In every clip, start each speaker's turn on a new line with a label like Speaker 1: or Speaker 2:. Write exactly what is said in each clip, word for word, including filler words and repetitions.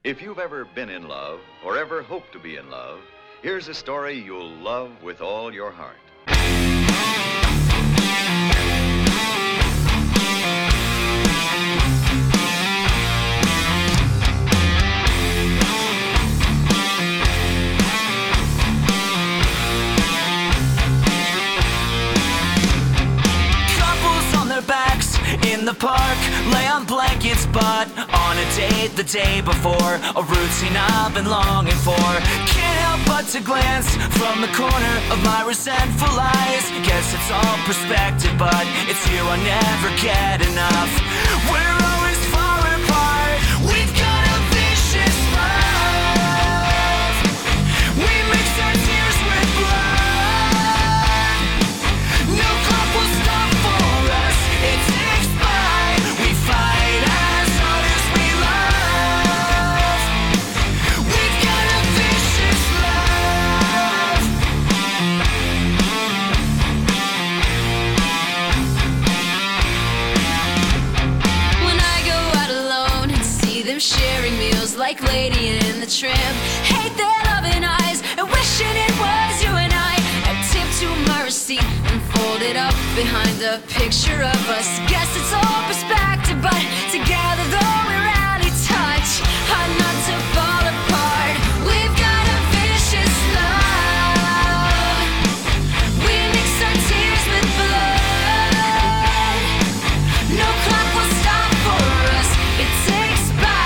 Speaker 1: If you've ever been in love or ever hope to be in love, here's a story you'll love with all your heart.
Speaker 2: In the park, lay on blankets, but on a date the day before, a routine I've been longing for. Can't help but to glance from the corner of my resentful eyes. Guess it's all perspective, but it's you I never get enough. We're always far apart. We've got a vicious love. We mix our tears with blood. No clock will stop for us. It's sharing meals like Lady in the Tramp. Hate their loving eyes and wishing it was you and I. I tip to my receipt and fold it up behind a picture of us. Guess it's all perspective, but together though we rarely touch. Hard not to fall apart. We've got a vicious love. We mix our tears with blood. No clock will stop for us. It takes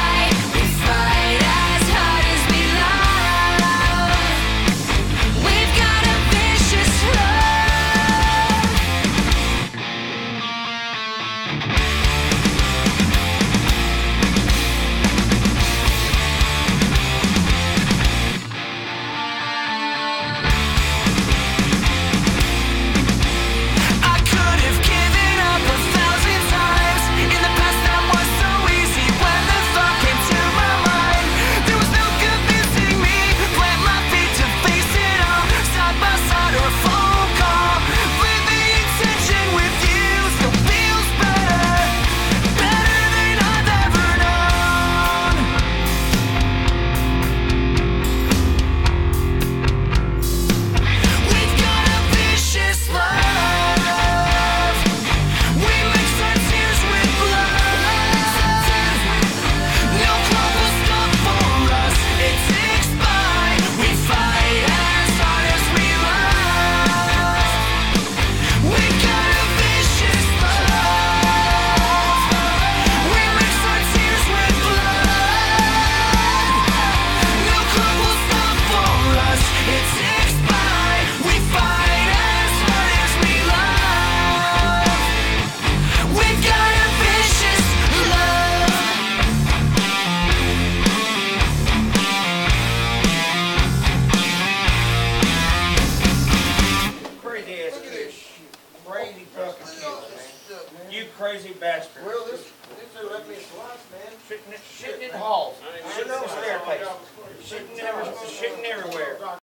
Speaker 3: crazy bastard.
Speaker 4: Well, this, this is left me a slice, man.
Speaker 3: Shitting, shitting in halls. Shitting on the staircase. Shitting, every, shitting everywhere.